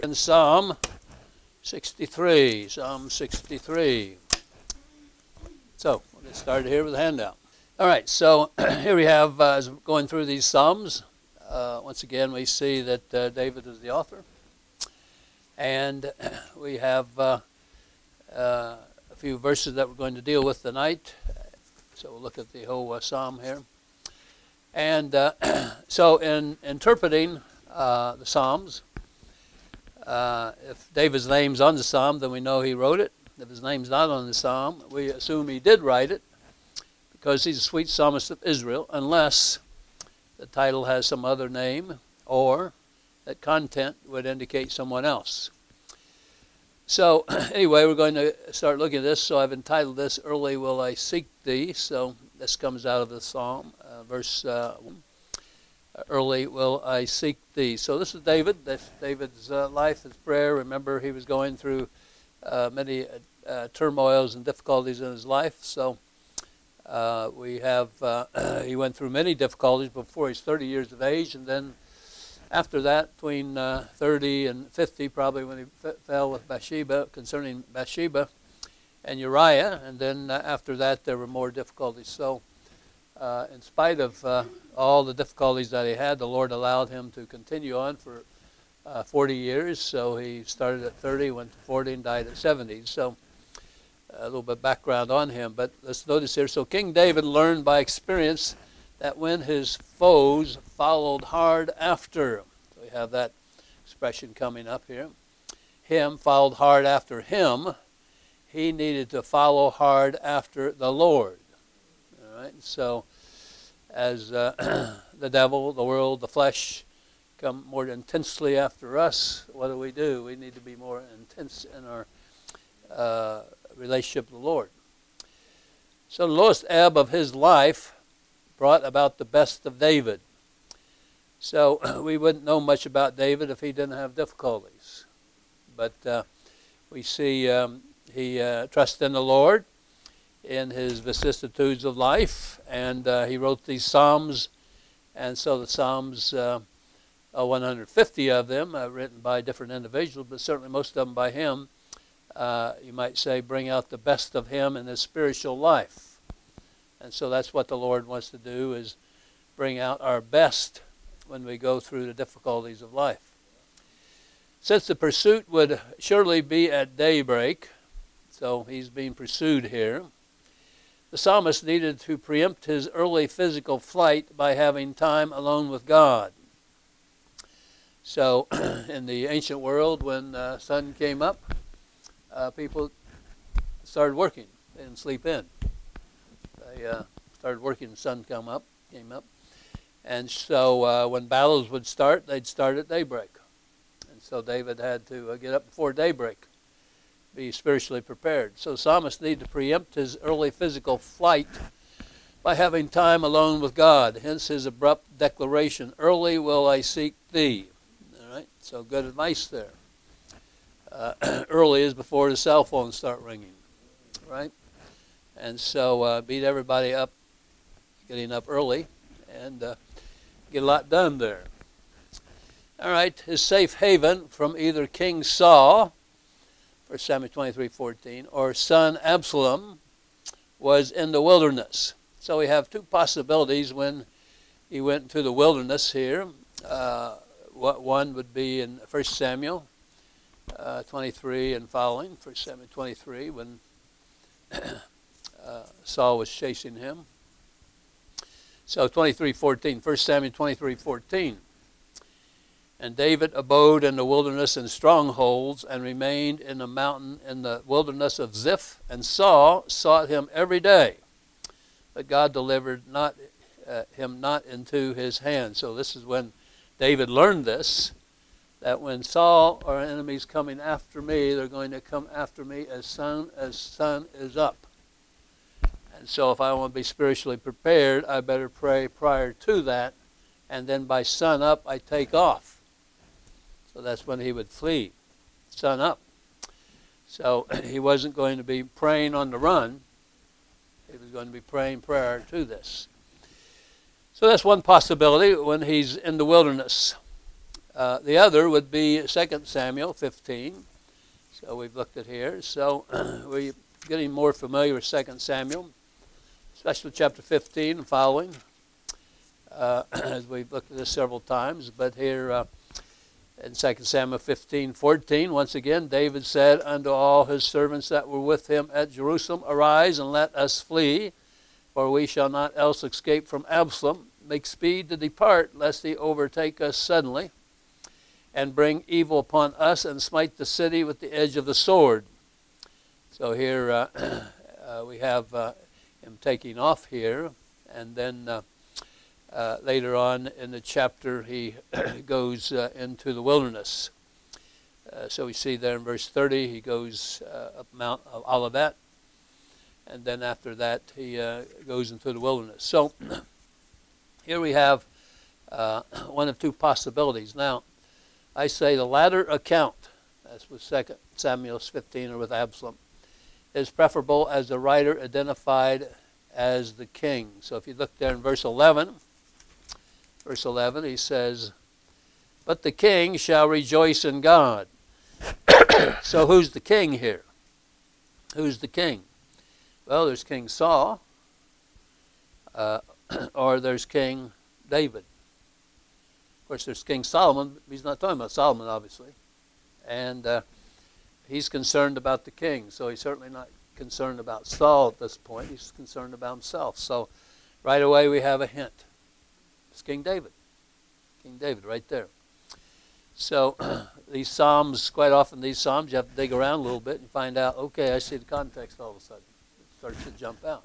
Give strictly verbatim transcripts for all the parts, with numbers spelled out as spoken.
In Psalm sixty-three, Psalm sixty-three. So, we'll get started here with a handout. All right, so here we have, uh, as we're going through these Psalms, uh, once again we see that uh, David is the author. And we have uh, uh, a few verses that we're going to deal with tonight. So we'll look at the whole uh, Psalm here. And uh, so in interpreting uh, the Psalms, uh, if David's name's on the Psalm, then we know he wrote it. If his name's not on the Psalm, we assume he did write it because he's a sweet psalmist of Israel, unless the title has some other name or that content would indicate someone else. So anyway, we're going to start looking at this. So I've entitled this, Early Will I Seek Thee. So this comes out of the Psalm, uh, verse uh, Early will I seek thee. So this is David. That's David's uh, life, his prayer. Remember, he was going through uh, many uh, turmoils and difficulties in his life. So uh, we have, uh, he went through many difficulties before he's thirty years of age, and then after that, between uh, thirty and fifty, probably when he f- fell with Bathsheba, concerning Bathsheba and Uriah, and then uh, after that there were more difficulties. So uh, in spite of uh, all the difficulties that he had, the Lord allowed him to continue on for uh, forty years. So he started at thirty, went to forty, and died at seventy. So a little bit of background on him. But let's notice here, so King David learned by experience that when his foes followed hard after, so we have that expression coming up here, him followed hard after him, he needed to follow hard after the Lord. All right, so as uh, the devil, the world, the flesh come more intensely after us, what do we do? We need to be more intense in our uh, relationship with the Lord. So the lowest ebb of his life brought about the best of David. So we wouldn't know much about David if he didn't have difficulties. But uh, we see um, he uh, trusted in the Lord in his vicissitudes of life, and uh, he wrote these Psalms. And so the Psalms, uh, uh, one hundred fifty of them, uh, written by different individuals, but certainly most of them by him, uh, you might say, bring out the best of him in his spiritual life. And so that's what the Lord wants to do, is bring out our best when we go through the difficulties of life. Since the pursuit would surely be at daybreak, so he's being pursued here, the psalmist needed to preempt his early physical flight by having time alone with God. So in the ancient world, when the sun came up, uh, people started working. They didn't sleep in. They uh, started working, the sun come up, came up. And so uh, when battles would start, they'd start at daybreak. And so David had to uh, get up before daybreak, be spiritually prepared. So psalmists need to preempt his early physical flight by having time alone with God. Hence his abrupt declaration, early will I seek thee. All right, so good advice there. Uh, early is before the cell phones start ringing, right? And so uh, beat everybody up, getting up early, and uh, get a lot done there. All right, his safe haven from either King Saul, First Samuel twenty-three fourteen, or son Absalom was in the wilderness. So we have two possibilities when he went into the wilderness here. Uh, what one would be in First Samuel uh, twenty-three and following, First Samuel twenty-three, when uh, Saul was chasing him. So twenty-three fourteen, First Samuel twenty-three fourteen. And David abode in the wilderness in strongholds and remained in the mountain in the wilderness of Ziph. And Saul sought him every day, but God delivered not uh, him not into his hand. So this is when David learned this, that when Saul or enemies coming after me, they're going to come after me as soon as sun is up. And so if I want to be spiritually prepared, I better pray prior to that, and then by sun up, I take off. So that's when he would flee, sun up. So he wasn't going to be praying on the run. He was going to be praying prior to this. So that's one possibility when he's in the wilderness. Uh, the other would be Second Samuel fifteen. So we've looked at here. So we're getting more familiar with Second Samuel, especially chapter fifteen and following, uh, as we've looked at this several times. But here uh, in Second Samuel fifteen fourteen, once again, David said unto all his servants that were with him at Jerusalem, Arise and let us flee, for we shall not else escape from Absalom. Make speed to depart, lest he overtake us suddenly, and bring evil upon us, and smite the city with the edge of the sword. So here uh, uh, we have uh, him taking off here, and then uh, uh, later on in the chapter he goes uh, into the wilderness. Uh, so we see there in verse thirty, he goes uh, up Mount Olivet, and then after that he uh, goes into the wilderness. So here we have uh, one of two possibilities. Now, I say the latter account, as with Second Samuel fifteen or with Absalom, is preferable as the writer identified as the king. So if you look there in verse eleven, verse eleven, he says, But the king shall rejoice in God. So who's the king here? Who's the king? Well, there's King Saul, uh, or there's King David. Of course, there's King Solomon. He's not talking about Solomon, obviously. And uh, he's concerned about the king. So he's certainly not concerned about Saul at this point. He's concerned about himself. So right away we have a hint. It's King David. King David right there. So these Psalms, quite often these Psalms, you have to dig around a little bit and find out, okay, I see the context all of a sudden. It starts to jump out.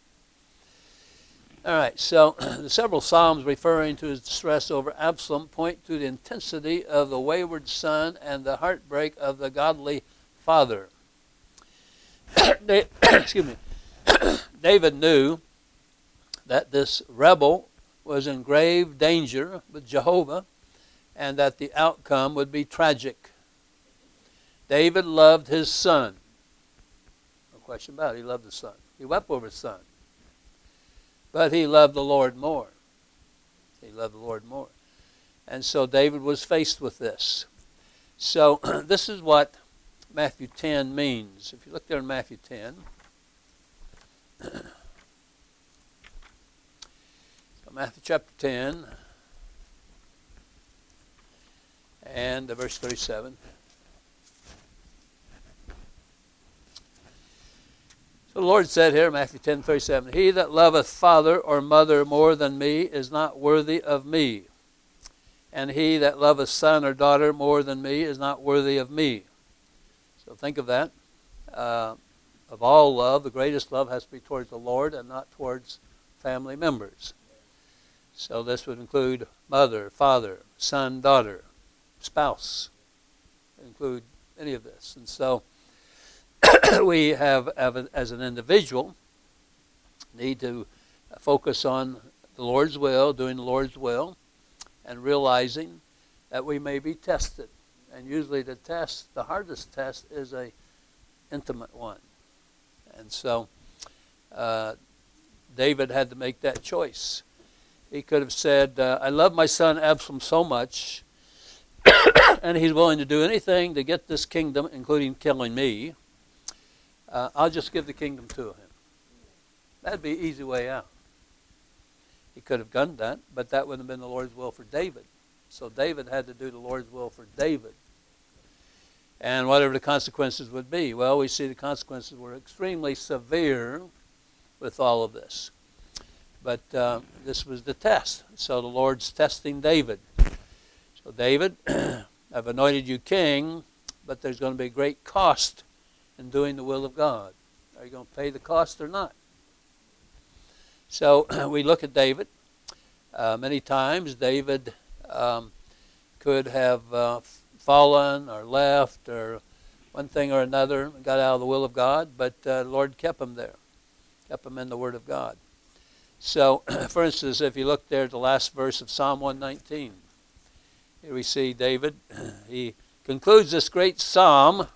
All right, so the several Psalms referring to his distress over Absalom point to the intensity of the wayward son and the heartbreak of the godly father. Excuse me. David knew that this rebel was in grave danger with Jehovah and that the outcome would be tragic. David loved his son. No question about it. He loved his son. He wept over his son. But he loved the Lord more. He loved the Lord more. And so David was faced with this. So this is what Matthew ten means. If you look there in Matthew ten. So Matthew chapter ten. And verse thirty-seven. The Lord said here, Matthew ten thirty-seven, He that loveth father or mother more than me is not worthy of me. And he that loveth son or daughter more than me is not worthy of me. So think of that. Uh, of all love, the greatest love has to be towards the Lord and not towards family members. So this would include mother, father, son, daughter, spouse. Include any of this. And so we have, as an individual, need to focus on the Lord's will, doing the Lord's will, and realizing that we may be tested. And usually the test, the hardest test, is a intimate one. And so uh, David had to make that choice. He could have said, uh, I love my son Absalom so much, and he's willing to do anything to get this kingdom, including killing me. Uh, I'll just give the kingdom to him. That'd be an easy way out. He could have done that, but that wouldn't have been the Lord's will for David. So David had to do the Lord's will for David. And whatever the consequences would be. Well, we see the consequences were extremely severe with all of this. But uh, this was the test. So the Lord's testing David. So David, I've anointed you king, but there's going to be great cost in doing the will of God. Are you going to pay the cost or not? So we look at David. Uh, many times David um, could have uh, fallen or left or one thing or another, got out of the will of God, but uh, the Lord kept him there, kept him in the Word of God. So, for instance, if you look there at the last verse of Psalm one nineteen, here we see David. He concludes this great psalm,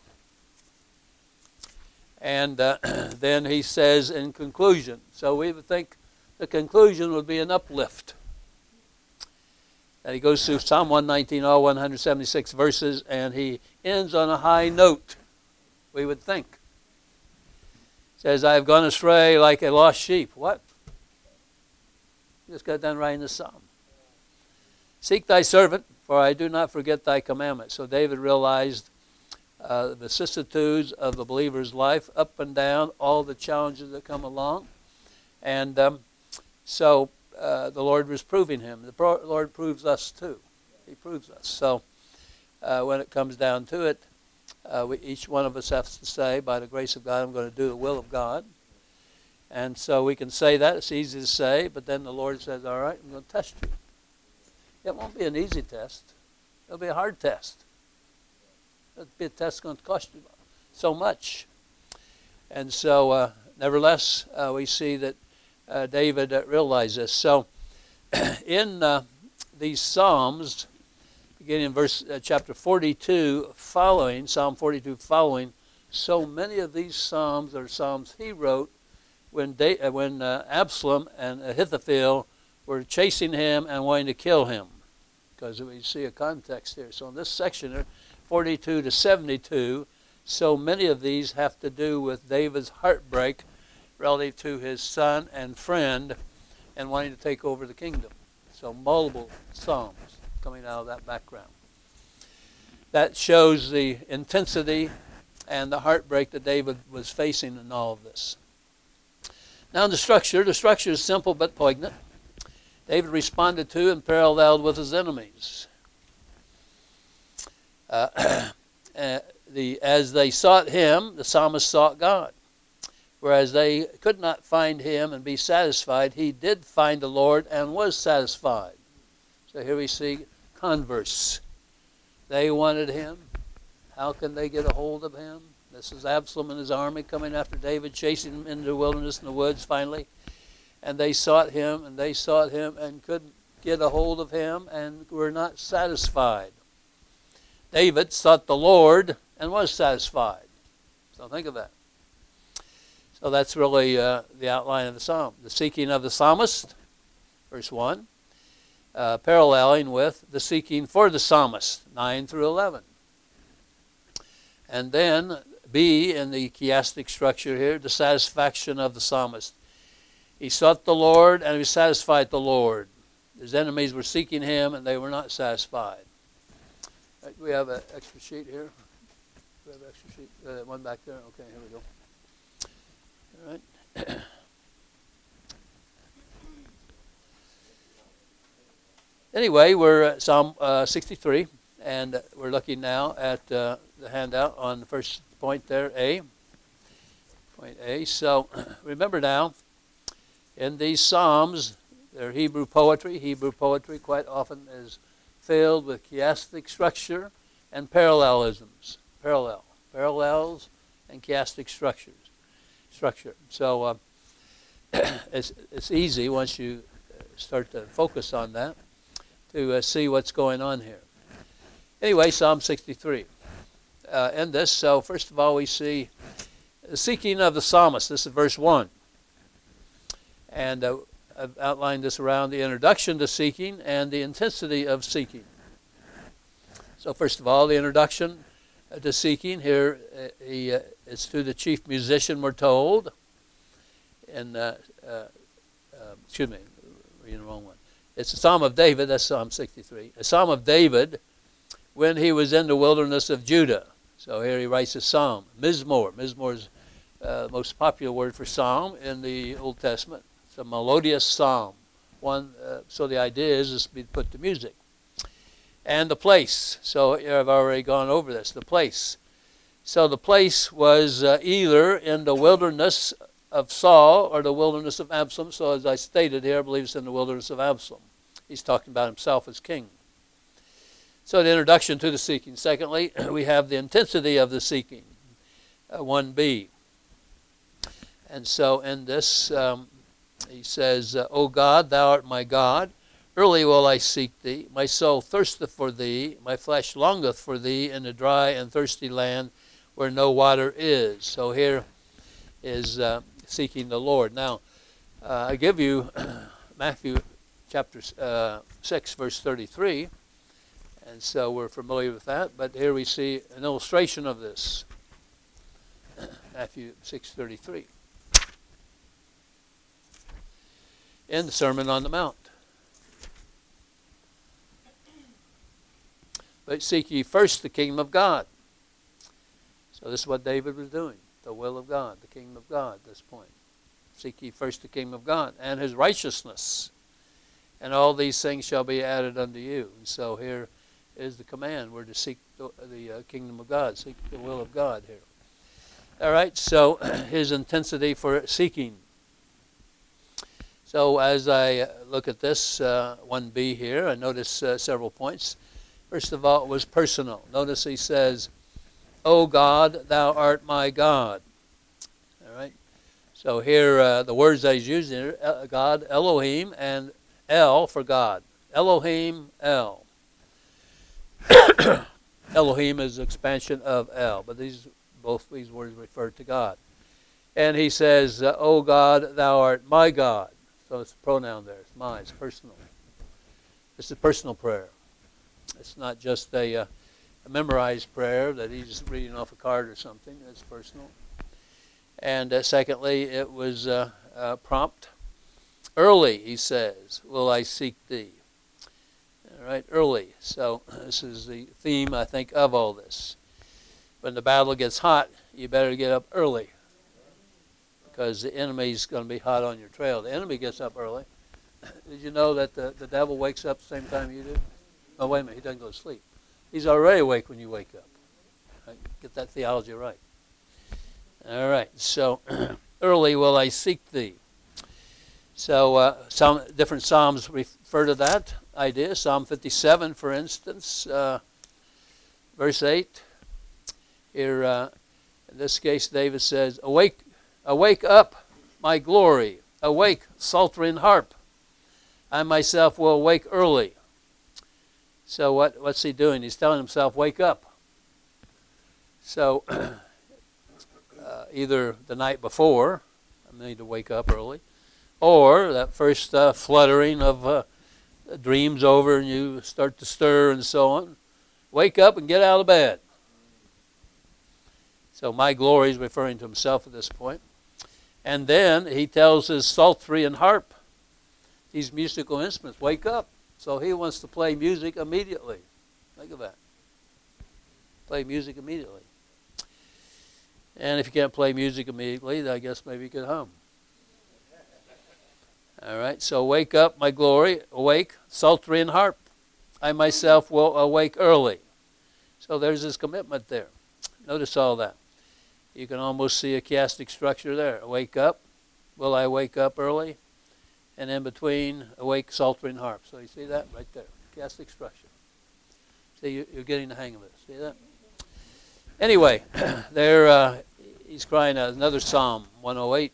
and uh, then he says in conclusion, so we would think the conclusion would be an uplift. And he goes through Psalm one nineteen, all one hundred seventy-six verses, and he ends on a high note, we would think. Says, I have gone astray like a lost sheep. What? Just got done writing the psalm. Seek thy servant, for I do not forget thy commandments. So David realized uh, the vicissitudes of the believer's life, up and down, all the challenges that come along. And um, so uh, the Lord was proving him. The pro- Lord proves us too. He proves us. So uh, when it comes down to it, uh, we, each one of us has to say, by the grace of God, I'm going to do the will of God. And so we can say that. It's easy to say, but then the Lord says, all right, I'm going to test you. It won't be an easy test. It'll be a hard test. It'll be a test that's going to cost you so much. And so, uh, nevertheless, uh, we see that uh, David uh, realized this. So, in uh, these Psalms, beginning in verse uh, chapter forty-two following, Psalm forty-two following, so many of these Psalms are Psalms he wrote when, da- uh, when uh, Absalom and Ahithophel were chasing him and wanting to kill him, because we see a context here. So in this section, forty-two to seventy-two, so many of these have to do with David's heartbreak relative to his son and friend and wanting to take over the kingdom. So multiple psalms coming out of that background. That shows the intensity and the heartbreak that David was facing in all of this. Now the structure, the structure is simple but poignant. David responded to and paralleled with his enemies. Uh, uh, the, as they sought him, the psalmist sought God. Whereas they could not find him and be satisfied, he did find the Lord and was satisfied. So here we see converse. They wanted him. How can they get a hold of him? This is Absalom and his army coming after David, chasing him into the wilderness and the woods finally. And they sought him, and they sought him, and couldn't get a hold of him, and were not satisfied. David sought the Lord and was satisfied. So think of that. So that's really uh, the outline of the psalm. The seeking of the psalmist, verse one, uh, paralleling with the seeking for the psalmist, nine through eleven. And then B, in the chiastic structure here, the satisfaction of the psalmist. He sought the Lord, and he satisfied the Lord. His enemies were seeking him, and they were not satisfied. Right, do we have an extra sheet here? Do we have an extra sheet? Uh, one back there? Okay, here we go. All right. Anyway, we're at Psalm uh, sixty-three, and we're looking now at uh, the handout on the first point there, A. Point A. So remember now, in these Psalms, they're Hebrew poetry. Hebrew poetry quite often is filled with chiastic structure and parallelisms. Parallel. Parallels and chiastic structures. Structure. So uh, it's, it's easy once you start to focus on that to uh, see what's going on here. Anyway, Psalm sixty-three. Uh, in this, so first of all, we see the seeking of the psalmist. This is verse one. And uh, I've outlined this around the introduction to seeking and the intensity of seeking. So first of all, the introduction to seeking here, uh, he, uh, it's to the chief musician, we're told. And, uh, uh, uh, excuse me, reading the wrong one. It's a Psalm of David, that's Psalm sixty-three. A Psalm of David when he was in the wilderness of Judah. So here he writes a psalm. Mizmor. Mizmor is uh, the most popular word for psalm in the Old Testament. It's a melodious psalm. One. Uh, so the idea is this to be put to music. And the place. So I've already gone over this. The place. So the place was uh, either in the wilderness of Saul or the wilderness of Absalom. So as I stated here, I believe it's in the wilderness of Absalom. He's talking about himself as king. So the introduction to the seeking. Secondly, we have the intensity of the seeking, uh, one B. And so in this, um, he says, uh, O God, thou art my God. Early will I seek thee. My soul thirsteth for thee. My flesh longeth for thee in a dry and thirsty land where no water is. So here is uh, seeking the Lord. Now, uh, I give you Matthew chapter uh, six, verse thirty-three. And so we're familiar with that. But here we see an illustration of this. Matthew six thirty-three. In the Sermon on the Mount. But seek ye first the kingdom of God. So this is what David was doing. The will of God, the kingdom of God at this point. Seek ye first the kingdom of God and his righteousness. And all these things shall be added unto you. And so here is the command. We're to seek the, the uh, kingdom of God, seek the will of God here. All right, so his intensity for seeking. So as I look at this, uh, one B here, I notice uh, several points. First of all, it was personal. Notice he says, O God, thou art my God. All right. So here, uh, the words that he's using are uh, God, Elohim, and El for God. Elohim, El. Elohim is expansion of El, but these both these words refer to God. And he says, uh, O God, thou art my God. So it's a pronoun there. It's mine. It's personal. It's a personal prayer. It's not just a, uh, a memorized prayer that he's reading off a card or something. It's personal. And uh, secondly, it was uh, uh, prompt. Early, he says, will I seek thee. All right, early. So this is the theme, I think, of all this. When the battle gets hot, you better get up early, because the enemy's going to be hot on your trail. The enemy gets up early. Did you know that the, the devil wakes up the same time you do? Oh, wait a minute, he doesn't go to sleep. He's already awake when you wake up. Right? Get that theology right. All right, so early will I seek thee. So uh, some different psalms refer to that idea. Psalm fifty-seven, for instance, uh, verse eight. Here, uh, in this case, David says, Awake, awake up, my glory. Awake, psaltery and harp. I myself will awake early. So what, what's he doing? He's telling himself, wake up. So uh, either the night before, I need to wake up early, or that first uh, fluttering of uh, the dreams over and you start to stir and so on. Wake up and get out of bed. So my glory is referring to himself at this point. And then he tells his psaltery and harp, these musical instruments, wake up. So he wants to play music immediately. Think of that. Play music immediately. And if you can't play music immediately, then I guess maybe you could hum. All right, so wake up, my glory, awake, psaltery and harp. I myself will awake early. So there's his commitment there. Notice all that. You can almost see a chiastic structure there. Wake up, will I wake up early? And in between, awake, psaltery and harp. So you see that right there, chiastic structure. See, you're getting the hang of it. See that? Anyway, there uh, he's crying out another Psalm, one oh eight.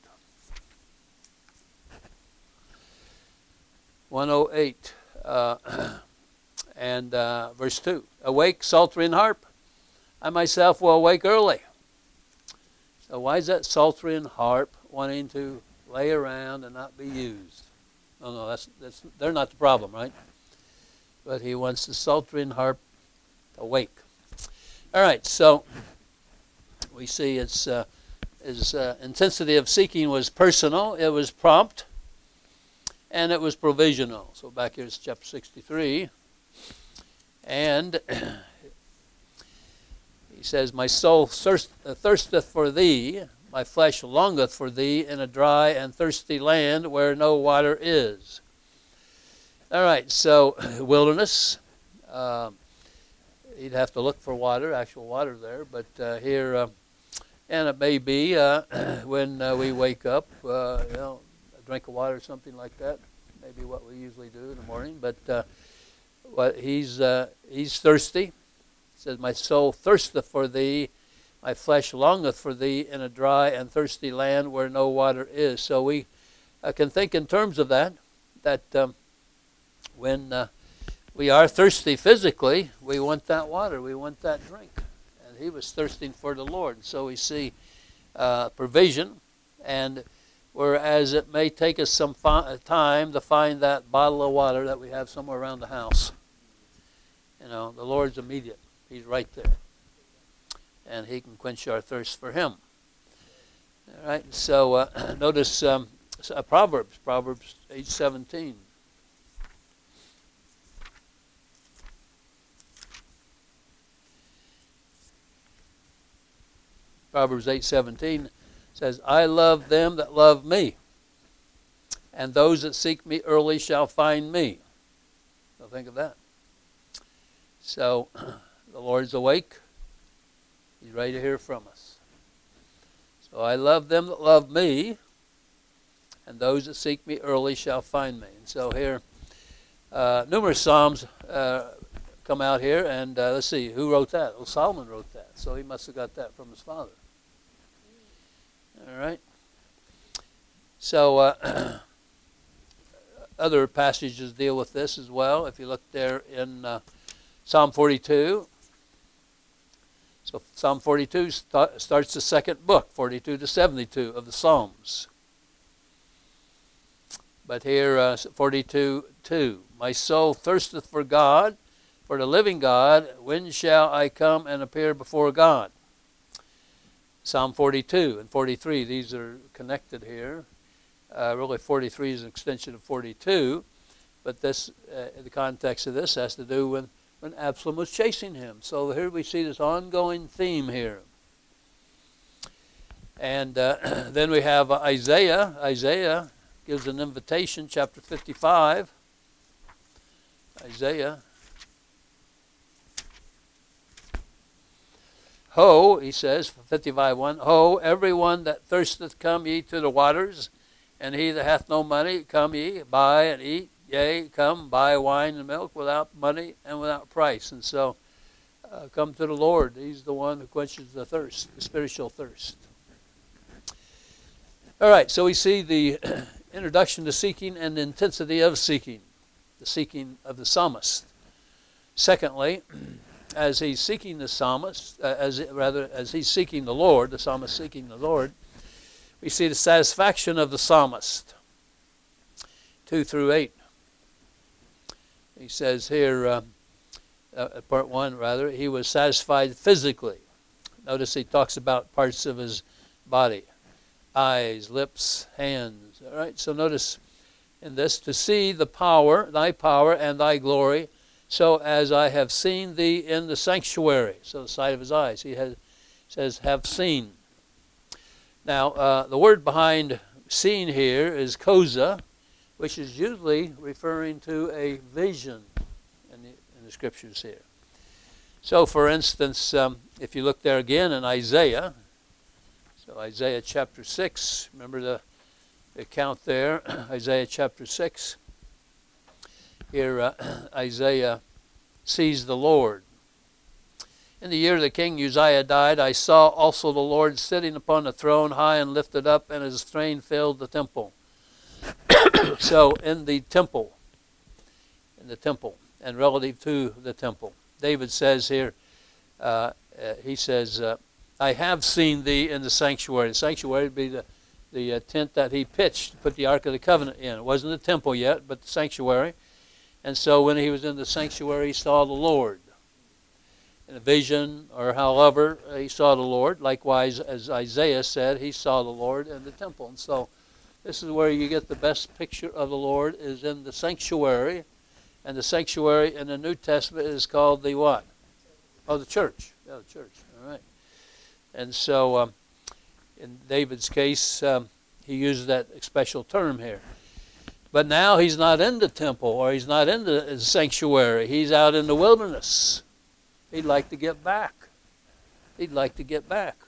one oh eight uh, and uh, verse two. Awake, psaltery and harp. I myself will awake early. So why is that psaltery and harp wanting to lay around and not be used? Oh no, that's that's they're not the problem, right? But he wants the psaltery and harp awake. All right, so we see its uh, his uh, intensity of seeking was personal, it was prompt, and it was provisional. So back here is chapter sixty-three, and he says, "My soul thirst, uh, thirsteth for thee, my flesh longeth for thee in a dry and thirsty land where no water is." All right, so wilderness. Uh, he'd have to look for water, actual water there, but uh, here, uh, and it may be uh, when uh, we wake up, uh, you know, a drink of water or something like that. Maybe what we usually do in the morning, but uh, what he's uh, he's thirsty. He says, "My soul thirsteth for thee, my flesh longeth for thee in a dry and thirsty land where no water is." So we uh, can think in terms of that, that um, when uh, we are thirsty physically, we want that water, we want that drink. And he was thirsting for the Lord. So we see uh, provision, and whereas it may take us some fi- time to find that bottle of water that we have somewhere around the house. You know, the Lord's immediate. He's right there. And he can quench our thirst for him. All right, so uh, notice um, uh, Proverbs, Proverbs eight seventeen. Proverbs eight seventeen says, I love them that love me, and those that seek me early shall find me. So think of that. So the Lord's awake. He's ready to hear from us. So I love them that love me, and those that seek me early shall find me. And so here, uh, numerous Psalms uh, come out here, and uh, let's see, who wrote that? Well, Solomon wrote that, so he must have got that from his father. All right. So uh, other passages deal with this as well. If you look there in uh, Psalm forty-two. So Psalm forty-two st- starts the second book, forty-two to seventy-two of the Psalms. But here, uh, forty-two two. My soul thirsteth for God, for the living God. When shall I come and appear before God? Psalm forty-two and forty-three, these are connected here. Uh, really, forty-three is an extension of forty-two, but this, uh, the context of this has to do with when Absalom was chasing him. So here we see this ongoing theme here. And uh, then we have Isaiah. Isaiah gives an invitation, chapter fifty-five. Isaiah. Ho, he says, fifty-five one, Ho, everyone that thirsteth, come ye to the waters, and he that hath no money, come ye, buy and eat. Yea, come, buy wine and milk without money and without price. And so, uh, come to the Lord. He's the one who quenches the thirst, the spiritual thirst. All right, so we see the introduction to seeking and the intensity of seeking, the seeking of the psalmist. Secondly, as he's seeking the psalmist, uh, as rather as he's seeking the Lord, the psalmist seeking the Lord, we see the satisfaction of the psalmist. Two through eight. He says here, uh, uh, part one rather, he was satisfied physically. Notice he talks about parts of his body, eyes, lips, hands. All right. So notice in this, to see the power, thy power and thy glory, so as I have seen thee in the sanctuary. So the sight of his eyes. He has, says, have seen. Now, uh, the word behind seen here is koza, which is usually referring to a vision in the, in the scriptures here. So, for instance, um, if you look there again in Isaiah, so Isaiah chapter six, remember the, the account there, Isaiah chapter six. Here, uh, Isaiah sees the Lord. In the year that King Uzziah died, I saw also the Lord sitting upon a throne, high and lifted up, and his train filled the temple. So, in the temple, in the temple, and relative to the temple, David says here, uh, uh, he says, uh, I have seen thee in the sanctuary. The sanctuary would be the, the uh, tent that he pitched to put the Ark of the Covenant in. It wasn't the temple yet, but the sanctuary. And so when he was in the sanctuary, he saw the Lord. In a vision, or however, he saw the Lord. Likewise, as Isaiah said, he saw the Lord in the temple. And so this is where you get the best picture of the Lord, is in the sanctuary. And the sanctuary in the New Testament is called the what? Oh, the church. Yeah, the church. All right. And so um, in David's case, um, he used that special term here. But now he's not in the temple, or he's not in the sanctuary. He's out in the wilderness. He'd like to get back. He'd like to get back.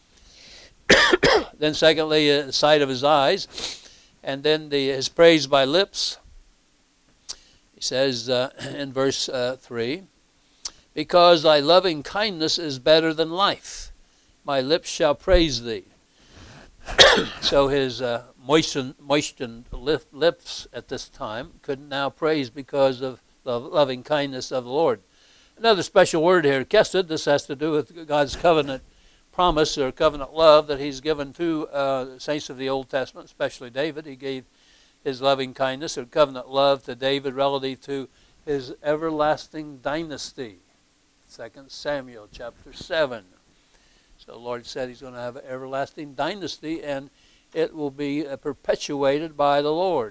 Then secondly, the sight of his eyes. And then the, his praise by lips. He says uh, in verse uh, three, because thy loving kindness is better than life. My lips shall praise thee. So his uh, moistened, moistened lips at this time could now praise because of the loving kindness of the Lord. Another special word here, kesed. This has to do with God's covenant promise or covenant love that he's given to uh, the saints of the Old Testament, especially David. He gave his loving kindness or covenant love to David relative to his everlasting dynasty. Second Samuel chapter seven. So the Lord said he's going to have an everlasting dynasty, and it will be uh, perpetuated by the Lord.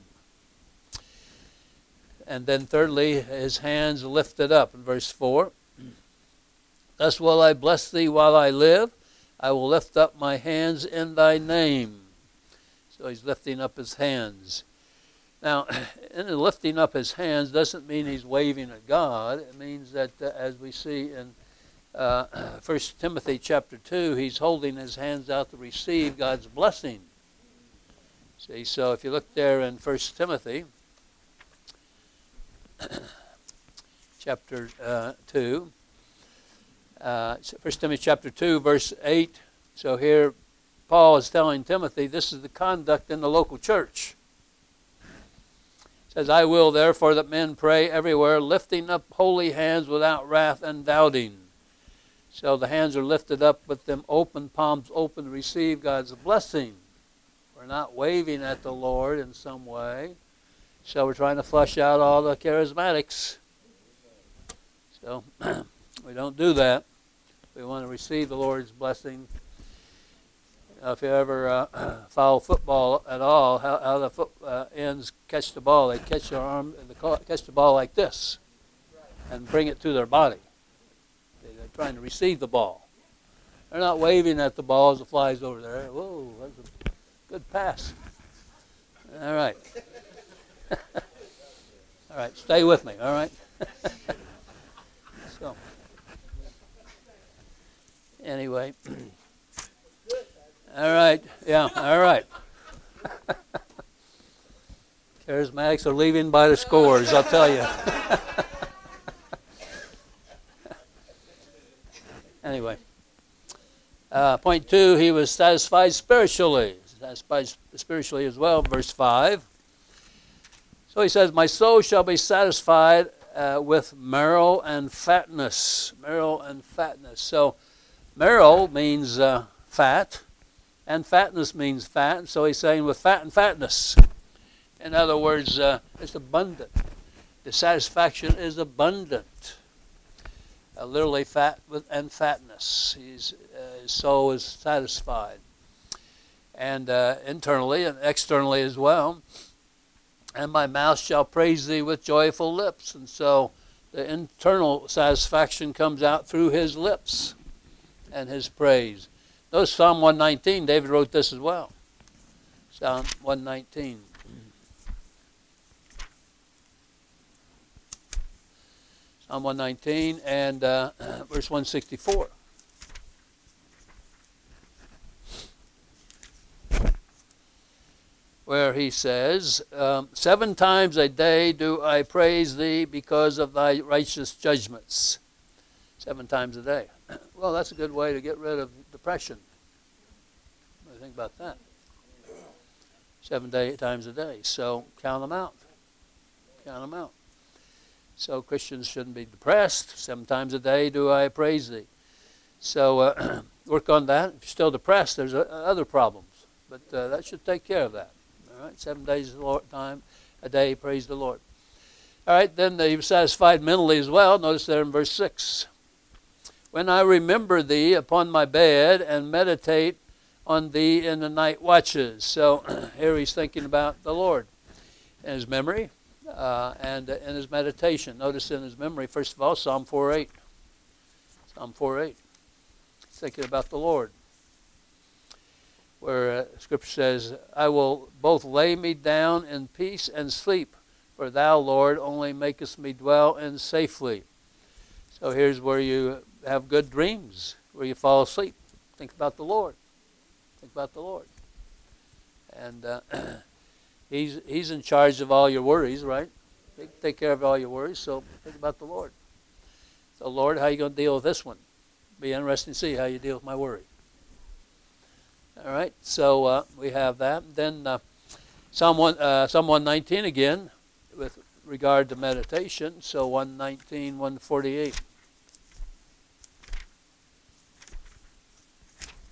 And then thirdly, his hands lifted up in verse four. Thus will I bless thee while I live. I will lift up my hands in thy name. So he's lifting up his hands. Now, in the lifting up his hands doesn't mean he's waving at God. It means that, uh, as we see in uh, First Timothy chapter two, he's holding his hands out to receive God's blessing. See, so if you look there in First Timothy chapter uh, two, uh, First Timothy chapter two, verse eight. So here, Paul is telling Timothy this is the conduct in the local church. Says, I will therefore that men pray everywhere, lifting up holy hands without wrath and doubting. So the hands are lifted up with them open, palms open to receive God's blessing. We're not waving at the Lord in some way. So we're trying to flush out all the charismatics. So we don't do that. We want to receive the Lord's blessing. Uh, if you ever uh, follow football at all, how, how the foot uh, ends catch the ball, they catch their arm, they catch the ball like this, and bring it to their body. They, they're trying to receive the ball. They're not waving at the ball as it flies over there. Whoa, that's a good pass. All right. All right, stay with me. All right. So, anyway. All right, yeah, all right. Charismatics are leaving by the scores, I'll tell you. Anyway, uh, point two, he was satisfied spiritually. Satisfied spiritually as well, verse five. So he says, my soul shall be satisfied uh, with marrow and fatness. Marrow and fatness. So marrow means uh, fat. And fatness means fat, so he's saying with fat and fatness. In other words, uh, it's abundant. The satisfaction is abundant. Uh, literally fat with, and fatness. He's, uh, his soul is satisfied. And uh, internally and externally as well. And my mouth shall praise thee with joyful lips. And so the internal satisfaction comes out through his lips and his praise. Notice Psalm one nineteen, David wrote this as well. Psalm one nineteen. Psalm one nineteen and uh, verse one sixty-four. Where he says, um, seven times a day do I praise thee because of thy righteous judgments. Seven times a day. Well, that's a good way to get rid of depression. What do you think about that? Seven day, times a day. So count them out. Count them out. So Christians shouldn't be depressed. Seven times a day do I praise thee. So uh, work on that. If you're still depressed, there's uh, other problems. But uh, that should take care of that. All right, seven days of the Lord, time a day, praise the Lord. All right, then he was satisfied mentally as well. Notice there in verse six. When I remember thee upon my bed and meditate on thee in the night watches. So here he's thinking about the Lord in his memory uh, and uh, in his meditation. Notice in his memory, first of all, Psalm four eight. Psalm four eight. He's thinking about the Lord. Where uh, Scripture says, I will both lay me down in peace and sleep, for thou, Lord, only makest me dwell in safely. So here's where you have good dreams, where you fall asleep. Think about the Lord. Think about the Lord. And uh, he's he's in charge of all your worries, right? He can take care of all your worries, so think about the Lord. So, Lord, how are you going to deal with this one? Be interesting to see how you deal with my worry. All right, so uh, we have that. Then uh, Psalm, one, uh, Psalm one nineteen again, with regard to meditation. So one nineteen, one forty-eight.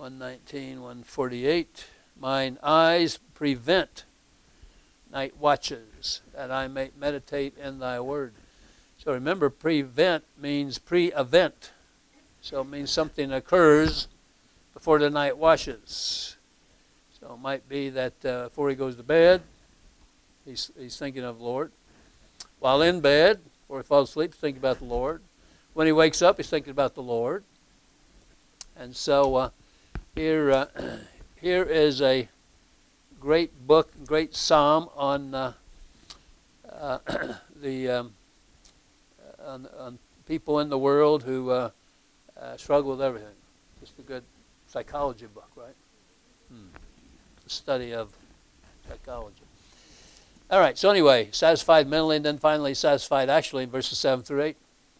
one nineteen, one forty-eight. Mine eyes prevent night watches, that I may meditate in thy word. So remember, prevent means pre-event. So it means something occurs before the night watches. So it might be that uh, before he goes to bed, he's, he's thinking of the Lord. While in bed, before he falls asleep, he's thinking about the Lord. When he wakes up, he's thinking about the Lord. And so uh, here, uh, here is a great book, great psalm on uh, uh, the um, on, on people in the world who uh, uh, struggle with everything. Just a good psychology book, right? Hmm. The study of psychology. All right, so anyway, satisfied mentally and then finally satisfied actually in verses seven through eight.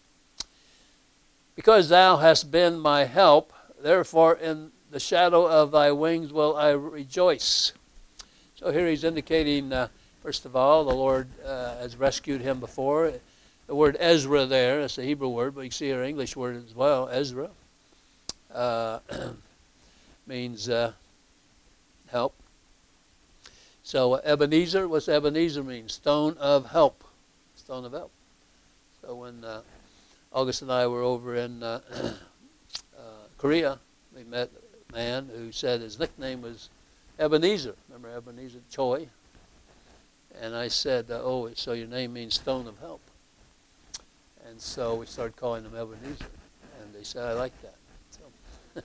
Because thou hast been my help, therefore in the shadow of thy wings will I rejoice. So here he's indicating, uh, first of all, the Lord uh, has rescued him before. The word Ezra there, that's a Hebrew word, but you can see our English word as well, Ezra, uh, means uh, help. So uh, Ebenezer, what's Ebenezer mean? Stone of help. Stone of help. So when uh, August and I were over in uh, uh, Korea, we met a man who said his nickname was Ebenezer. Remember Ebenezer Choi? And I said, uh, oh, so your name means stone of help. And so we started calling him Ebenezer. And they said, I like that. So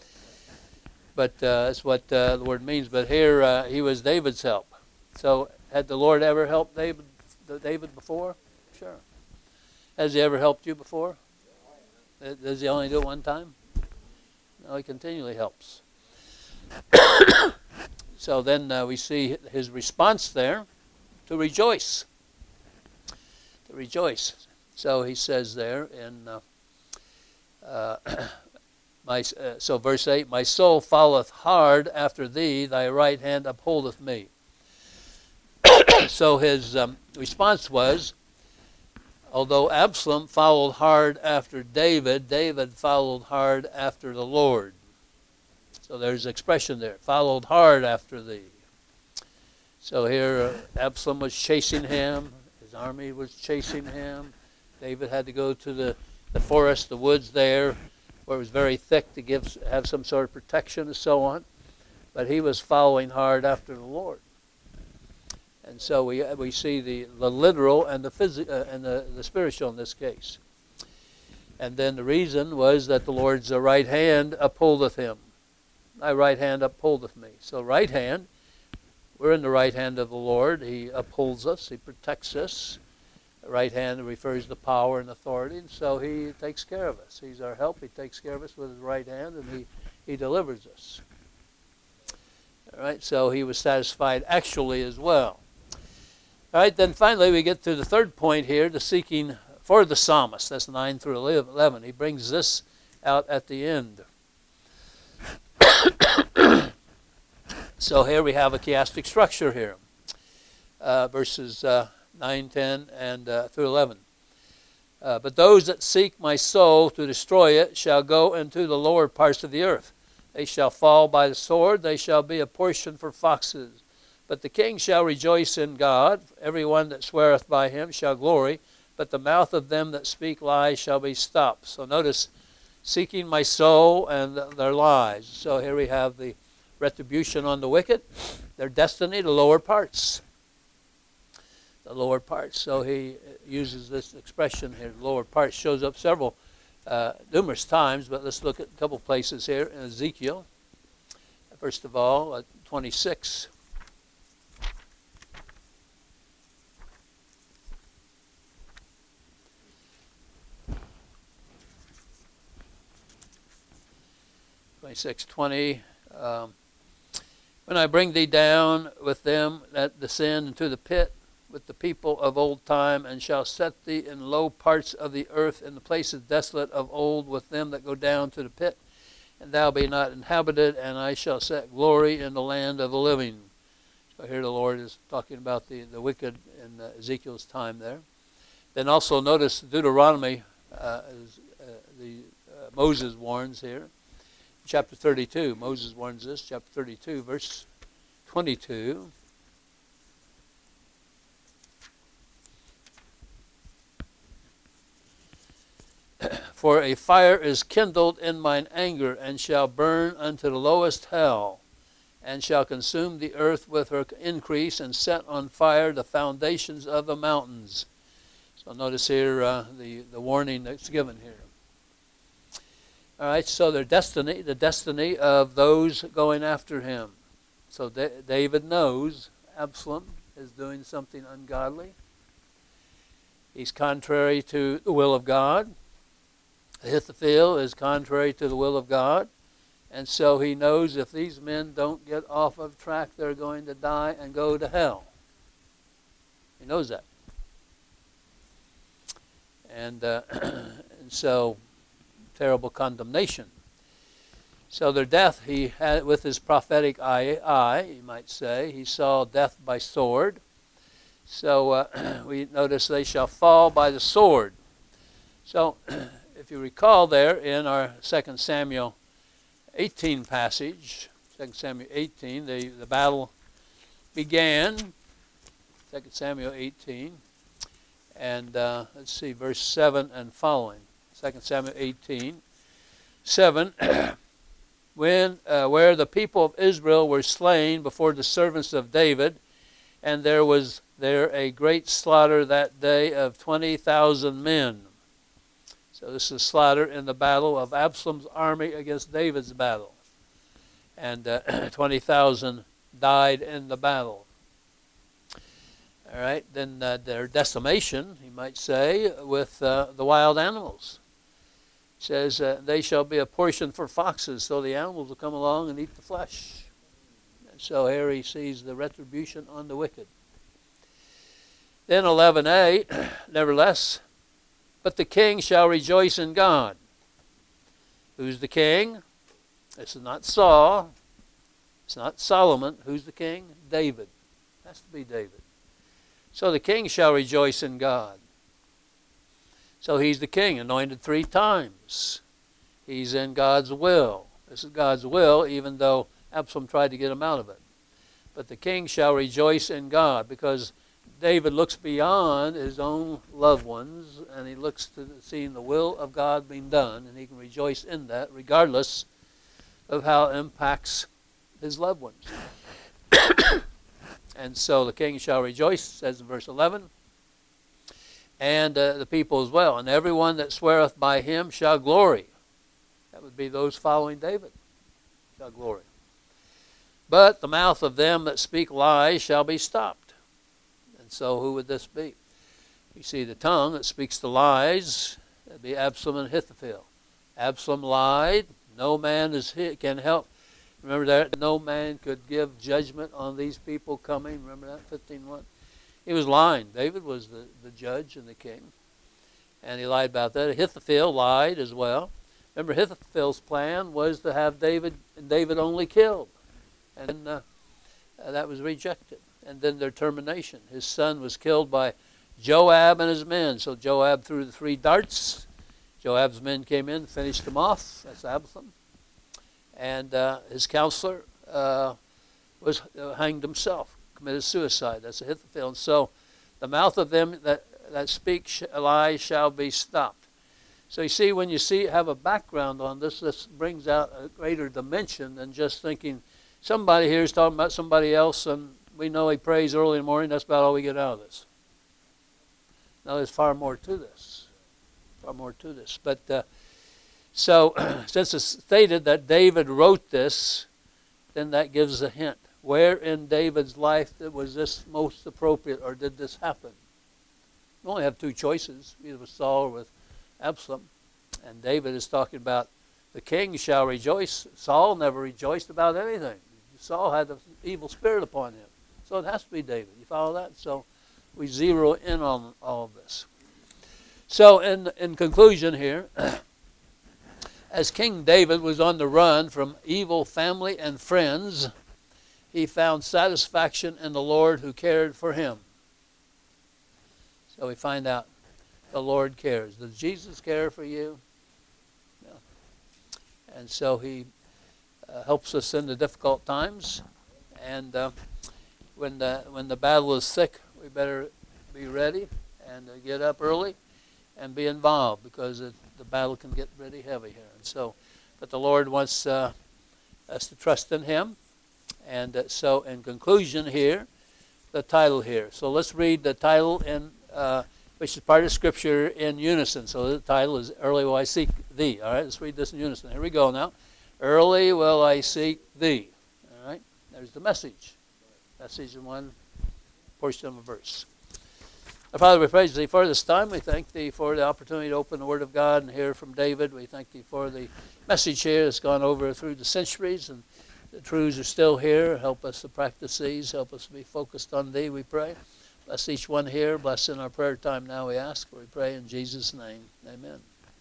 but uh, that's what uh, the word means. But here uh, he was David's help. So had the Lord ever helped David, David before? Sure. Has he ever helped you before? Does he only do it one time? No, he continually helps. So then uh, we see his response there, to rejoice. To rejoice. So he says there in uh, uh, my uh, so verse eight, my soul followeth hard after thee, thy right hand upholdeth me. So his um, response was, although Absalom followed hard after David, David followed hard after the Lord. So there's expression there, followed hard after thee. So here uh, Absalom was chasing him, his army was chasing him. David had to go to the, the forest, the woods there, where it was very thick to give have some sort of protection and so on. But he was following hard after the Lord. And so we we see the, the literal and the physical uh, and the, the spiritual in this case. And then the reason was that the Lord's right hand upholdeth him. Thy right hand upholdeth me. So right hand, we're in the right hand of the Lord. He upholds us. He protects us. The right hand refers to power and authority. And so he takes care of us. He's our help. He takes care of us with his right hand, and he, he delivers us. All right, so he was satisfied actually as well. All right, then finally we get to the third point here, the seeking for the psalmist. That's nine through eleven. He brings this out at the end. So here we have a chiastic structure here. Uh, verses uh, nine, ten, and uh, through eleven. Uh, but those that seek my soul to destroy it shall go into the lower parts of the earth. They shall fall by the sword. They shall be a portion for foxes. But the king shall rejoice in God. Every one that sweareth by him shall glory. But the mouth of them that speak lies shall be stopped. So notice, seeking my soul and their lies. So here we have the retribution on the wicked. Their destiny, the lower parts. The lower parts. So he uses this expression here, lower parts. Shows up several, uh, numerous times, but let's look at a couple places here in Ezekiel. First of all, uh, twenty-six. twenty-six twenty. Um, when I bring thee down with them that descend into the pit, with the people of old time, and shall set thee in low parts of the earth, in the places desolate of old, with them that go down to the pit, and thou be not inhabited, and I shall set glory in the land of the living. So here the Lord is talking about the, the wicked in uh, Ezekiel's time there. Then also notice Deuteronomy, uh, is, uh, the uh, Moses warns here. chapter thirty-two. Moses warns this, chapter thirty-two, verse twenty-two. For a fire is kindled in mine anger, and shall burn unto the lowest hell, and shall consume the earth with her increase, and set on fire the foundations of the mountains. So notice here uh, the, the warning that's given here. All right, so their destiny, the destiny of those going after him. So da- David knows Absalom is doing something ungodly. He's contrary to the will of God. Ahithophel is contrary to the will of God. And so he knows if these men don't get off of track, they're going to die and go to hell. He knows that. And, uh, and so, terrible condemnation. So their death, he had with his prophetic eye, eye, you might say, he saw death by sword. So uh, we notice they shall fall by the sword. So if you recall there in our Second Samuel eighteen passage, Second Samuel eighteen, the, the battle began, Second Samuel eighteen, and uh, let's see, verse seven and following. Second Samuel eighteen, seven, when, uh, where the people of Israel were slain before the servants of David, and there was there a great slaughter that day of twenty thousand men. So this is slaughter in the battle of Absalom's army against David's battle. And uh, twenty thousand died in the battle. All right, then uh, their decimation, you might say, with uh, the wild animals. It says, uh, they shall be a portion for foxes, so the animals will come along and eat the flesh. And so here he sees the retribution on the wicked. Then eleven a, nevertheless, but the king shall rejoice in God. Who's the king? This is not Saul. It's not Solomon. Who's the king? David. It has to be David. So the king shall rejoice in God. So he's the king, anointed three times. He's in God's will. This is God's will, even though Absalom tried to get him out of it. But the king shall rejoice in God, because David looks beyond his own loved ones, and he looks to seeing the will of God being done, and he can rejoice in that regardless of how it impacts his loved ones. And so the king shall rejoice, says in verse eleven, and uh, the people as well. And everyone that sweareth by him shall glory. That would be those following David, shall glory. But the mouth of them that speak lies shall be stopped. And so who would this be? You see the tongue that speaks the lies, that'd be Absalom and Ahithophel. Absalom lied. No man is can help. Remember that? No man could give judgment on these people coming. Remember that? fifteen one. He was lying. David was the, the judge and the king. And he lied about that. Ahithophel lied as well. Remember, Ahithophel's plan was to have David and David only killed. And uh, uh, that was rejected. And then their termination. His son was killed by Joab and his men. So Joab threw the three darts. Joab's men came in, finished them off. That's Absalom. And uh, his counselor uh, was uh, hanged himself, committed suicide. That's Ahithophel. And so the mouth of them that, that speak sh- lies shall be stopped. So you see, when you see have a background on this, this brings out a greater dimension than just thinking somebody here is talking about somebody else, and we know he prays early in the morning. That's about all we get out of this. Now, there's far more to this. Far more to this. But uh, so, since it's stated that David wrote this, then that gives a hint. Where in David's life was this most appropriate, or did this happen? You only have two choices, either with Saul or with Absalom. And David is talking about the king shall rejoice. Saul never rejoiced about anything. Saul had the evil spirit upon him. So it has to be David. You follow that? So we zero in on all of this. So in, in conclusion here, as King David was on the run from evil family and friends, he found satisfaction in the Lord who cared for him. So we find out the Lord cares. Does Jesus care for you? No. And so he uh, helps us in the difficult times. And uh, when the when the battle is thick, we better be ready and uh, get up early and be involved, because it, the battle can get pretty heavy here. And so, but the Lord wants uh, us to trust in Him. And uh, so, in conclusion here, the title here. So let's read the title in, uh, which is part of Scripture, in unison. So the title is "Early Will I Seek Thee." All right, let's read this in unison. Here we go now. Early will I seek Thee. All right, there's the message. Message in one portion of a verse. Our Father, we praise Thee for this time. We thank Thee for the opportunity to open the Word of God and hear from David. We thank Thee for the message here that's gone over through the centuries, and the truths are still here. Help us to practice these. Help us to be focused on Thee, we pray. Bless each one here. Bless in our prayer time now, we ask. We pray in Jesus' name. Amen.